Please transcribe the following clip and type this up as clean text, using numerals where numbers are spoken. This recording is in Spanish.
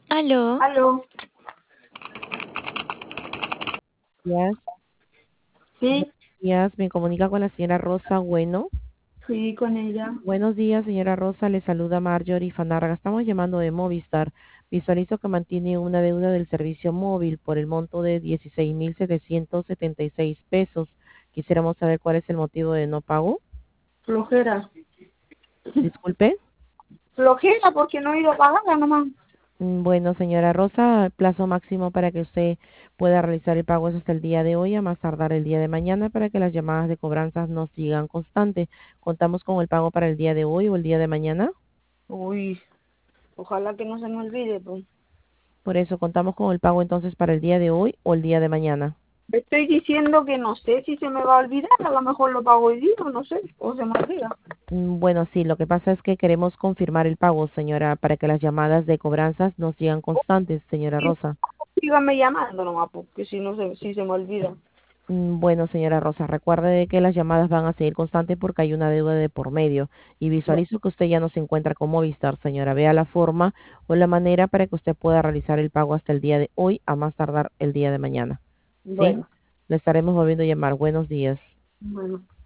Aló, Aló, días, buenos sí, días, me comunica con la señora Rosa Bueno. sí, con ella. Buenos días, señora Rosa, le saluda Marjorie Fanarga. Estamos llamando de Movistar. Visualizo que mantiene una deuda del servicio móvil por el monto de 16.776 pesos. Quisiéramos saber cuál es el motivo de no pago. Flojera. Disculpe. Flojera porque no he ido a pagarla nomás. Bueno, señora Rosa, el plazo máximo para que usted pueda realizar el pago es hasta el día de hoy, a más tardar el día de mañana, para que las llamadas de cobranzas no sigan constantes. Contamos con el pago para el día de hoy o el día de mañana. Uy, ojalá que no se me olvide, pues. Por eso contamos con el pago entonces para el día de hoy o el día de mañana. Estoy diciendo que no sé si se me va a olvidar, a lo mejor lo pago hoy día, no sé, o se me olvida. Bueno, sí, lo que pasa es que queremos confirmar el pago, señora, para que las llamadas de cobranzas no sigan constantes, señora Sí, Rosa. síganme llamando nomás, porque si no si se me olvida. Bueno, señora Rosa, recuerde de que las llamadas van a seguir constantes porque hay una deuda de por medio y visualizo que usted ya no se encuentra con Movistar, señora. Vea la forma o la manera para que usted pueda realizar el pago hasta el día de hoy, a más tardar el día de mañana. ¿Sí? Bueno, Le estaremos volviendo a llamar. Buenos días. bueno.